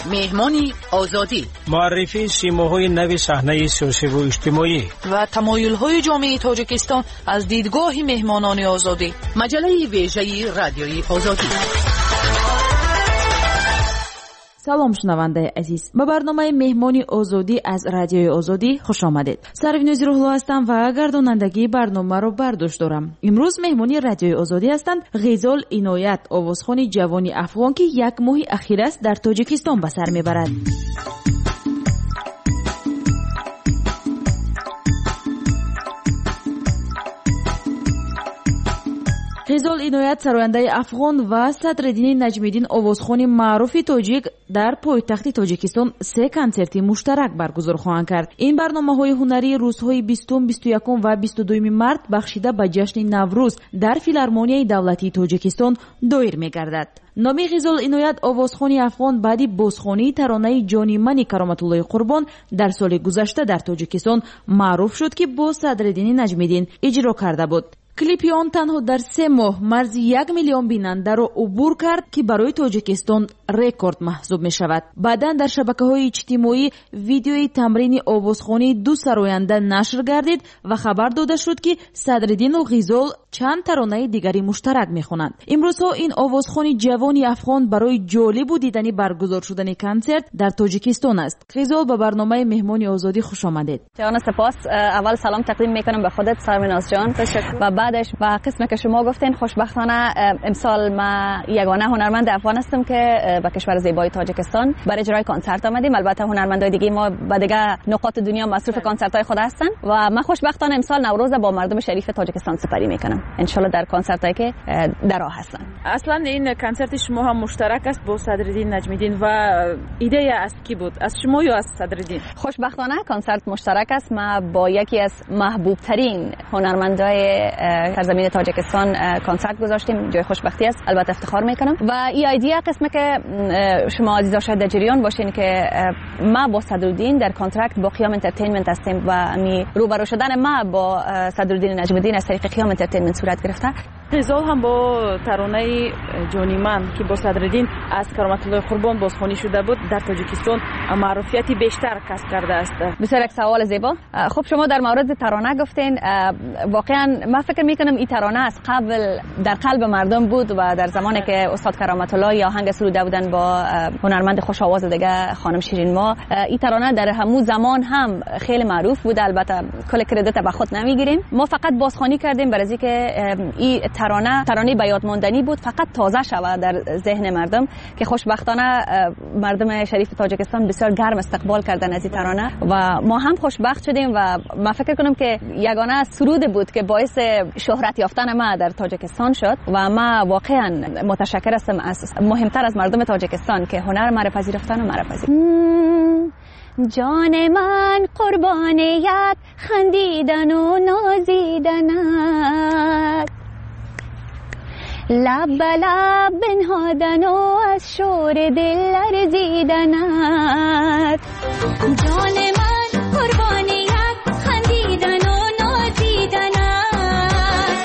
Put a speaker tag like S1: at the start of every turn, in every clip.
S1: مهمانی آزادی،
S2: معرفی سیماهای نو صحنه سیاسی و اجتماعی
S3: و تمایل‌های جامعه تاجیکستان از دیدگاه مهمانان آزادی.
S1: مجله ویژه رادیوی آزادی.
S4: سلام شنونده عزیز، به برنامه مهمانی آزادی از رادیوی آزادی خوش آمدید. سروینوز روحلو هستم و گردانندگی برنامه رو بر دوش دارم. امروز مهمانی رادیوی آزادی هستند غزال عنایت، آوازخوان جوانی افغان که یک ماه اخیر است در تاجیکستان به سر میبرد. غزال عنایت سراینده افغان و صدرالدین نجمیدین آوازخوان معروف تاجیک در پایتخت تاجیکستان 3 کنسرت مشترک برگزار خواهند کرد. این برنامه‌های هنری روزهای 20، 21 و 22 مارس بخشیده به جشن نوروز در فیلارمونیای دولتی تاجیکستان دایر می‌گردد. نام غزال عنایت آوازخوان افغان بعدی بازخوانی ترانه جانی من کرامت الله قربان در سال گذشته در تاجیکستان معروف شد که با صدرالدین نجمیدین اجرا کرده بود. کلیپ آن تنها در 3 ماه مرز 1 میلیون بیننده را عبور کرد که برای تاجیکستان رکورد محسوب می شود. بعدا در شبکه‌های اجتماعی ویدیوی تمرین آوازخوانی 2 سراینده نشر گردید و خبر داده شد که صدرالدین و غزال چند ترانه دیگری مشترک می‌خوانند. امروزها این آوازخوان جوانی افغان برای جالب و دیدنی برگزار شدن کنسرت در تاجیکستان است. غزال به برنامه مهمانی آزادی خوش آمدید.
S5: جان سپاس. اول سلام تقدیم می‌کنم به خودت سرمناز جان و بعدش با قسمی که شما گفتین خوشبختانه امسال ما یگانه هنرمند افغان هستم که به کشور زیبای تاجیکستان برای اجرای کنسرت آمدیم. البته هنرمندای دیگه ما به دیگه نقاط دنیا مصروف کنسرت‌های خود هستن و من خوشبختانه امسال نوروز با مردم شریف تاجیکستان سپری میکنم ان شاء الله در کنسرتایی که در راه هستن.
S3: اصلا این کنسرت شما هم مشترک است با صدرالدین نجمیدین و ایده از کی بود؟ از شما یا از صدرالدین؟
S5: خوشبختانه کنسرت مشترک است. ما با یکی از محبوب ترین هنرمندای سرزمین تاجیکستان کنسرت گذاشتیم. جای خوشبختی است، البته افتخار میکنم. و این ایده قسمه که شما عزیزا شاید در جریان باشین که ما با صدرالدین در کانترکت با قیام انترتینمنت هستیم و روبرو شدن ما با صدرالدین نجمیدین از طریق قیام انترتینمنت صورت گرفته.
S3: غزال هم با ترانه جانی من که با صدرالدین از کرامت الله قربان بازخوانی شده بود در تاجیکستان معروفیتی بیشتر کسب کرده است.
S5: بسیار یک سوال زیبا. خب شما در مورد ترانه گفتین، واقعا من فکر میکنم این ترانه از قبل در قلب مردم بود و در زمانی که استاد کرامت الله یا آهنگ سروده بودن با هنرمند خوش آواز دیگه خانم شیرین ما، این ترانه در همون زمان هم خیلی معروف بود. البته کل کردیت به خود نمیگیریم، ما فقط بازخوانی کردیم برای اینکه این ترانه به یاد ماندنی بود، فقط تازه شود در ذهن مردم که خوشبختانه مردم شریف تاجیکستان بسیار گرم استقبال کردن از این ترانه و ما هم خوشبخت شدیم و من فکر کنم که یگانه سرود بود که باعث شهرت یافتن ما در تاجیکستان شد و ما واقعا متشکر هستم از مهمتر از مردم تاجیکستان که هنر ما را پذیرفتن و ما را پذیرفتن. جان من قربانیت خندیدن و نازیدنت، لب به لب بنهادن و از شور دل لرزیدنت. جان من قربانیت خندیدن و نازیدنت،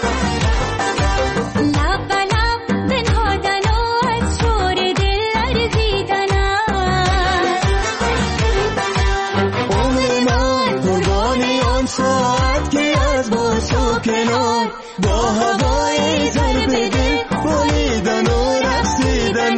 S5: لب به لب بنهادن و از شور دل لرزیدنت.
S6: عمر من قربانی آن ساعت که از باش و کنار با هوای ضرب دل بالیدن و رقصیدن.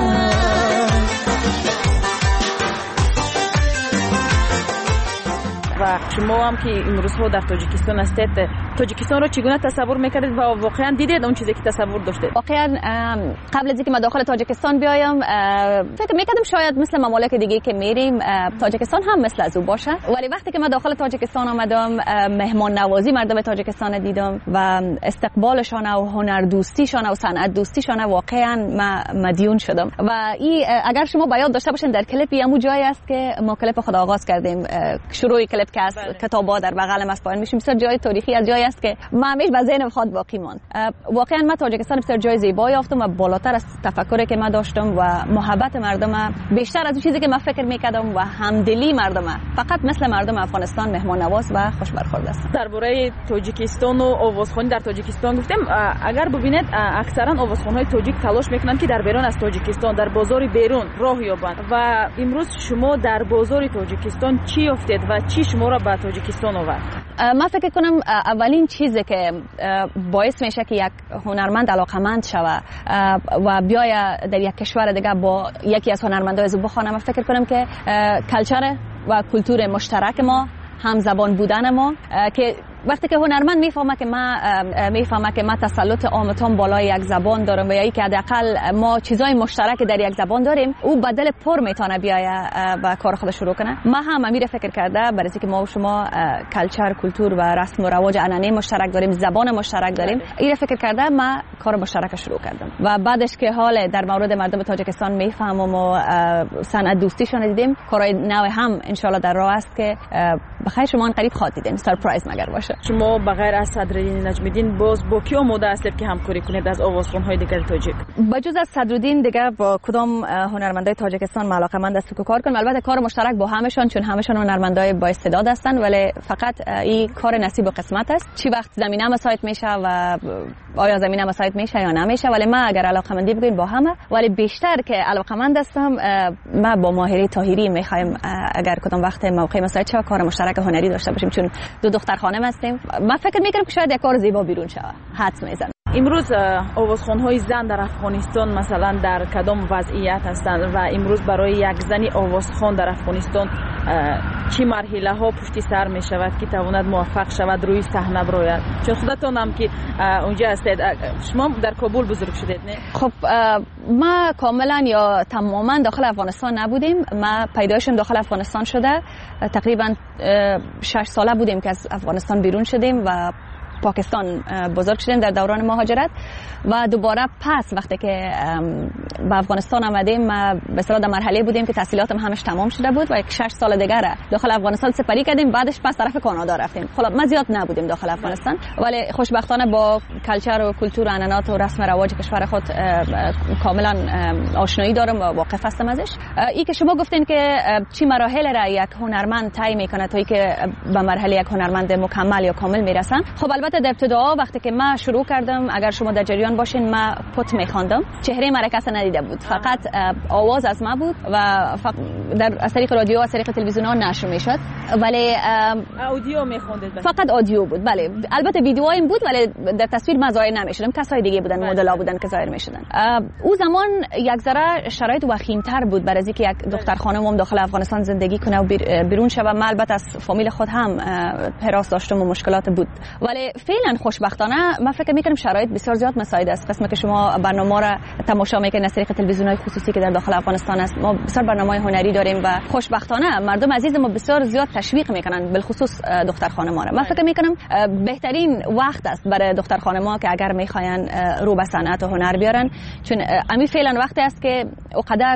S3: و شما هم که امروزها در تاجیکستان هستید، تاجیکستان رو چگونه تصور میکردید و واقعا دیدید اون چیزی که تصور داشتید؟
S5: واقعا قبل از اینکه ما داخل تاجیکستان بیایم فکر میکردم شاید مثل ممالک دیگه که میریم تاجیکستان هم مثل از او باشه، ولی وقتی که ما داخل تاجیکستان آمدم مهمان نوازی مردم تاجیکستان دیدم و استقبالشان و هنر دوستیشان و صنعت دوستیشان واقعا مدیون شدم. و این اگر شما بیاد داشته باشین در کلیپ همون جایی است که ما کلیپ خود آغاز کردیم، شروع کلیپ که است کتاب‌ها در بغلم است پایین میشیم. بسیار جای تاریخی از جایی است که من همیشه به ذهنم خود باقی ماند. واقعا من تاجیکستان بسیار جای زیبایی یافتم و بالاتر از تفکری که من داشتم و محبت مردم بیشتر از اون چیزی که من فکر میکردم و همدلی مردم فقط مثل مردم افغانستان مهمان نواز و خوش برخورد است.
S3: درباره تاجیکستان و آوازخوانی در تاجیکستان گفتم، اگر ببینید اکثرا آوازخوان‌های تاجیک تلاش میکنند که در بیرون از تاجیکستان در بازار بیرون راه یابند و امروز شما در بازار تاجیکستان چی یافتید و چی شما را به تاجیکستان آورد؟
S5: من فکر کنم اولین چیزی که باعث میشه که یک هنرمند علاقمند شود و بیاید در یک کشور دیگه با یکی از هنرمندای زو بخوانه، من فکر کنم که کلچر و کلتور مشترک ما، هم زبان بودن ما، که وقتی که هنرمند میفهمه که ما تسلط عامتان بالای یک زبان دارم و یا ای که حداقل ما چیزای مشترک در یک زبان داریم، او بدل پر میتونه بیاید و کار خودش شروع کنه. ما هم امیر فکر کرده برای اینکه ما و شما کلچر، کلتور و رسم و رواج عنعنه مشترک داریم، زبان مشترک داریم، این فکر کرده ما کار مشترک شروع کردم و بعدش که حال در مورد مردم تاجیکستان میفهمم و صنعت دوستیشون دیدیم، کارهای نو هم ان شاء الله در راه است که بخیر شما ان قریب خواهید دیدین، سرپرایز مگر باشه.
S3: شما بغیر از صدرالدین نجمیدین باز با کی آماده هستید که همکاری کنید از آوازخوان‌های دیگر تاجیک؟
S5: بجز از صدرالدین دیگه با کدام هنرمندای تاجیکستان علاقه‌مند است که کار کنم. البته کار مشترک با همشون، چون همشون هنرمندای با استعداد هستن، ولی فقط این کار نصیب و قسمت است. چی وقت زمینه مساعد میشه و آیا زمینه مساعد میشه یا نمیشه، ولی من اگر علاقه‌مندی بگیم با همه، ولی بیشتر که علاقه‌مند هستم من با ماهری طاهری میخوایم اگر کدام وقت موقع مساعد شه کار مشترک هنری داشته باشیم، چون دو دختر خانم هستیم. من فکر میکنم که شاید یک کار زیبا بیرون شه. حدس میزنم.
S3: امروز آوازخوان‌های زن در افغانستان مثلا در کدام وضعیت هستند و امروز برای یک زنی آوازخوان در افغانستان چی مرحله ها پشت سر می شود که تواند موفق شود روی صحنه براید؟ چون خودتون هم که اونجا هستید، شما در کابل بزرگ شدید نه؟
S5: خب ما کاملا یا تماما داخل افغانستان نبودیم. ما پیدایشم داخل افغانستان شده، تقریبا 6 ساله بودیم که از افغانستان بیرون شدیم و پاکستان بزرگ شدیم در دوران مهاجرت و دوباره پس وقتی که به افغانستان آمدیم به اصطلاح در مرحله بودیم که تحصیلاتم همش تمام شده بود و یک 6 سال دیگه داخل افغانستان سپری کردیم، بعدش پس طرف کانادا رفتیم. خب ما زیاد نبودیم داخل افغانستان، ولی خوشبختانه با کلچر و کلتور و عنعنات و رسم و رواج کشور خود کاملا آشنایی دارم و واقف هستم ازش. این که شما گفتین که چی مراحل را یک هنرمند طی میکنه تا اینکه به مرحله یک هنرمند مکمل یا کامل میرسن، خب البته در ابتدا وقتی که من شروع کردم، اگر شما در جریان باشین، من پت میخواندم، چهره من کسی ندیده بود، فقط آواز از من بود و در از طریق رادیو و از طریق تلویزیون ها نشر میشد، ولی
S3: اودیو میخوندید؟
S5: فقط آدیو بود. بله البته ویدیوهایم بود ولی در تصویر من ظاهر نمیشدم، کسای دیگه بودن، مدل‌ها بودن که ظاهر میشدن. او زمان یک ذره شرایط وخیم‌تر بود برای اینکه یک دختر خانم داخل افغانستان زندگی کنه و بیرون شه. من البته از فامیل خود هم حراس داشتم و مشکلات بود، ولی فعلا خوشبختانه من فکر میکنم شرایط بسیار زیاد مساعد است. قسمی که شما برنامه را تماشا میکنید از طریق تلویزیون‌های خصوصی که در داخل افغانستان است، ما بسیار برنامه‌های هنری داریم و خوشبختانه مردم عزیز ما بسیار زیاد تشویق میکنن، بالخصوص دختر خانم‌ها را. من فکر میکنم بهترین وقت است برای دختر خانم‌ها که اگر میخواین رو به صنعت و هنر بیارن، چون امی فعلا وقتی است که اونقدر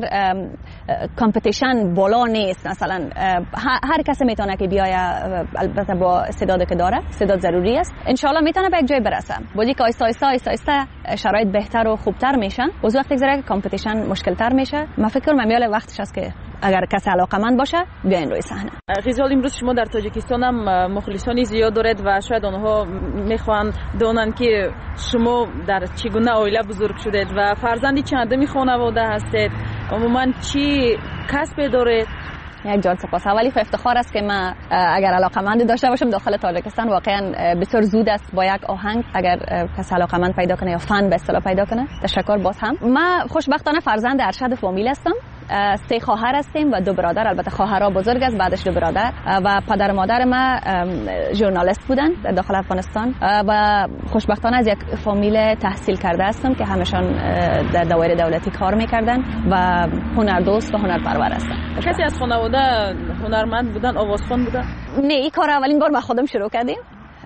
S5: کامپتیشن بالا نیست. مثلا هر کسی میتونه که بیاید، البته با استعدادی که داره، استعداد ضروری است، ان شاء الله میتونه به یک جای برسه. بودی که آیسته شرایط بهتر و خوبتر میشن، از وقتی که کامپتیشن مشکل‌تر میشه، من فکر میال وقتش است که اگر کسی علاقه‌مند باشه بیاین روی صحنه.
S3: غزال، امروز شما در تاجیکستان هم مخلصانی زیاد دارید و شاید آنها میخوان دونن که شما در چگونه عائله بزرگ شدید و فرزندی چندمی خانواده هستید، عموما چی کسب دارید؟
S5: یک جان سپاس. اولی افتخار است که من اگر علاقه‌مند داشته باشم داخل تاجیکستان، واقعا بسیار زود است با یک آهنگ اگر کسی علاقه‌مند پیدا کنه یا فن به اصطلاح پیدا کنه. تشکر باز هم. من خوشبختانه فرزند ارشد فامیل هستم. 3 خواهر هستیم و 2 برادر. البته خواهرها بزرگ است، بعدش 2 برادر و پدر و مادر ما ژورنالیست بودن در داخل افغانستان و خوشبختانه از یک فامیل تحصیل کرده هستم که همشان در دوایر دولتی کار میکردن و هنردوست و هنرپرور هستن.
S3: کسی از خانواده هنرمند بودن، آوازخوان بودن؟
S5: نه، این کار اولین بار ما خودم شروع کردیم.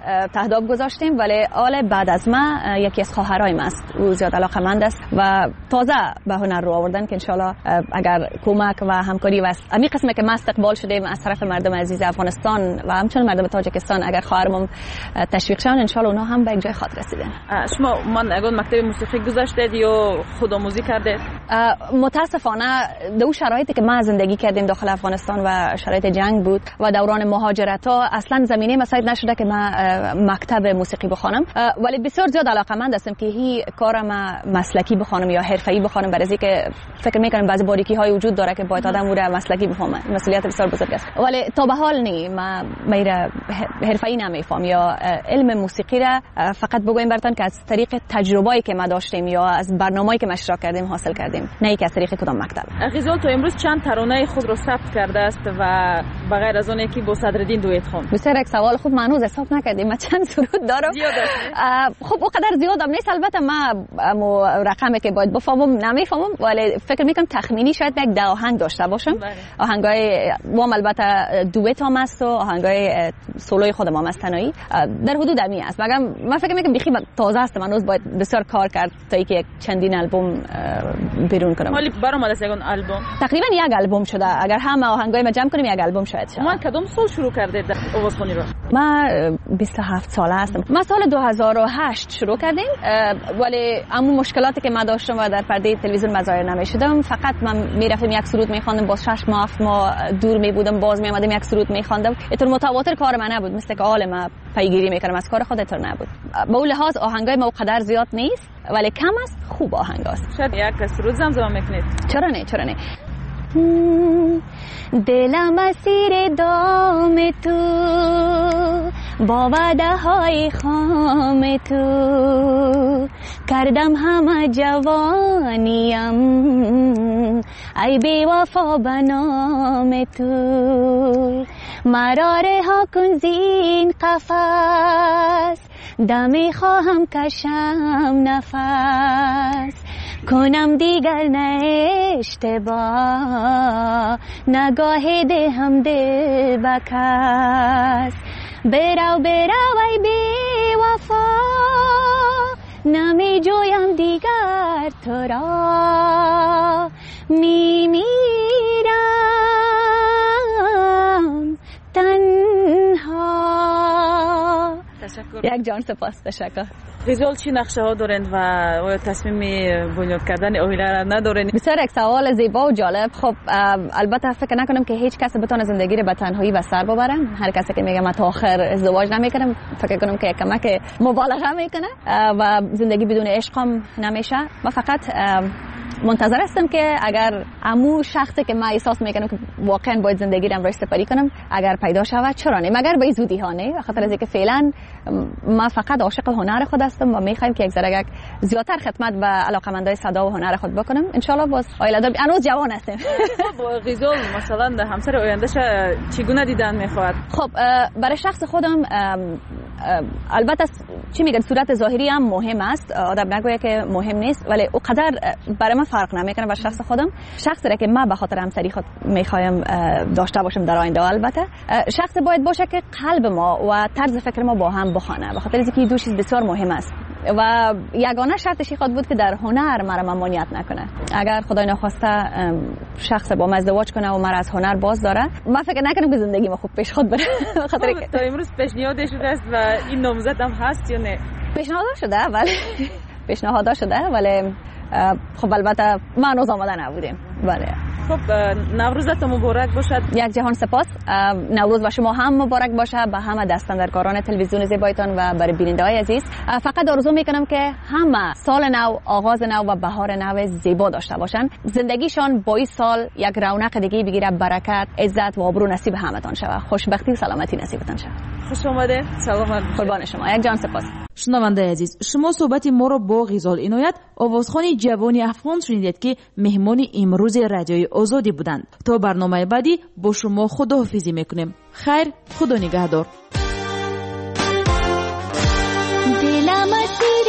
S5: تهداب گذاشتیم، ولی آل بعد از ما یکی از خواهرای است، او زیاد علاقمند است و تازه به هنر رو آوردن که انشالله اگر کمک و همکاری و همین قسمه که ما استقبال شدیم از طرف مردم عزیز افغانستان و همچنین مردم تاجیکستان، اگر خواهرمون تشویق شدن انشالله اونها هم به یک جای خاطر رسیدن.
S3: شما اگر مکتب موسیقی گذاشتید یا خودآموزی کردید؟
S5: متاسفانه دو شرایطی که ما زندگی کردیم داخل افغانستان و شرایط جنگ بود و دوران مهاجرت ها اصلا زمینه مساعد نشده که ما مکتب موسیقی بخوانم، ولی بسیار زیاد علاقمند هستم که هی کارم مسلکی بخوانم یا حرفه‌ای بخوانم، برای اینکه فکر میکنم بعضی باریکی های وجود داره که باید آدم رو مسلکی بفهمه، مسئولیت بسیار بزرگ است، ولی تا به حال نی ما میره حرفه‌ای نمیفهم یا علم موسیقی را فقط بگویم براتون که از طریق تجربه‌ای که ما داشتیم یا از برنامه‌ای که اشتراک کردیم حاصل کردیم، نه اینکه از طریق کدام مکتب.
S3: غزال تا امروز چند ترانه خود رو ثبت کرده است و بغیر از اون یکی با صدرالدین دویت خواند؟
S5: بسیار یک سوال خوب، ما هنوز حساب نکردیم ما چند سرود دارم. خب اونقدر زیادم نیست، البته ما رقمی که باید بفهمم نمیفهمم، ولی فکر میکنم تخمینی شاید یک 10 آهنگ داشته باشم. آهنگای وام البته دویت هم است و آهنگای سولوی خودم هم است، تنهایی در حدود امی است، مگر من فکر میکنم بخی تازه است، هنوز باید بسیار کار کرد تا اینکه یک چندین البوم بیرون کنم.
S3: ولی برآمده است یک البوم؟
S5: تقریبا یک البوم شده، اگر همه آهنگای ما جمع کنیم یک البوم شاید شه.
S3: من کدام سال شروع کردید آوازخوانی رو؟
S5: ما 27 ساله هستم. ما سال 2008 شروع کردیم، ولی اما مشکلاتی که ما داشتم و در پرده تلویزیون مظاهر نمی‌شدم، فقط من میرفتم یک سرود می‌خواندم، باز 6 ماه 7 ماه دور می‌بودم، باز می‌آمدم یک سرود می‌خواندم. اینطور متواتر کار من نبود، مثل که حال ما پیگیری می‌کردم از کار خود، اینطور نبود. به اون لحاظ آهنگای ما قدر زیاد نیست، ولی کم است، خوب آهنگ است.
S3: شاید یک سرود زمزمه می‌کنید؟
S5: چرا نه دلم اسیر دام تو، با وعده های خام تو، کردم همه جوانیم ای بی وفا به نام تو، مرا رها کن زین قفس، دمی خواهم کشم نفس، کنم دیگر نه اشتباه، نگاه دهم دل به کس، برو ای بی وفا، نمی جویم دیگر تو را، می میرم تنها. یک جان سپاس، تشکر.
S3: غزال چی نقشه ها دارند و آیا تصمیم بنیاد کردن اویله را ندارند؟
S5: بسیار یک سوال زیبا و جالب. خب البته فکر نکنم که هیچ کس بتونه زندگی رو به تنهایی و سر ببره. هر کسی که میگه من تا آخر ازدواج نمیکنم، فکر کنم که کمک مبالغه میکنه و زندگی بدون عشق هم نمیشه. من فقط منتظر هستم که اگر عمو شخصی که من احساس میکنم که واقعا باید زندگی رو سپری کنم اگر پیدا شود، چرا نه، مگر به زودی ها نه، بخاطر از اینکه فعلا ما فقط عاشق هنر خود هستم و میخوایم که یک ذره زیادتر خدمت به علاقمندای صدا و هنر خود بکنم. ان شاء الله باز آیله دار هنوز جوان هستم.
S3: خب غزال مثلا همسر آیندهش چگونه دیدن میخواد؟
S5: خب برای شخص خودم البته چی میگن صورت ظاهری هم مهم است، آدم نگویه که مهم نیست، ولی او قدر برای من فرق نمیکنه. برای شخص خودم، شخصی که من به خاطر همسری خود میخوایم داشته باشم در آینده، البته شخص باید باشه که قلب ما و طرز فکر ما با هم بخونه، به خاطر اینکه دو چیز بسیار مهم است و یگانه شرطش خود بود که در هنر مرا ممانعت نکنه. اگر خدای نخواسته شخص با من ازدواج کنه و مرا از هنر باز داره، من فکر نکنم که زندگی ما خوب پیش خود بره.
S3: خاطر تا امروز پیشنهاد شده است و این نامزد هم هست یا نه؟
S5: پیشنهاد شده ولی خب البته ما هنوز آماده نبودیم. بله.
S3: خب نوروزتون مبارک باشد.
S5: یک جهان سپاس. نوروز و شما هم مبارک باشه به همه دستاندرکاران تلویزیون زیبایتان و برای بیننده‌های عزیز. فقط آرزو میکنم که همه سال نو، آغاز نو و بهار نو زیبا داشته باشن، زندگیشان با این سال یک رونق دیگه بگیره، برکت، عزت و آبرو نصیب همتون شود، خوشبختی و سلامتی نصیبتون شود.
S3: خوش آمده. سلام.
S5: قربان شما. یک جان سپاس.
S4: شنونده عزیز، شما صحبت ما را با غزال عنایت، آوازخوان جوانی افغان شنیدید که مهمان امروز رادیوی آزادی بودند. تا برنامه بعدی با شما خداحافظی میکنیم. خیر، خدا نگهدار.
S6: دلم اسیر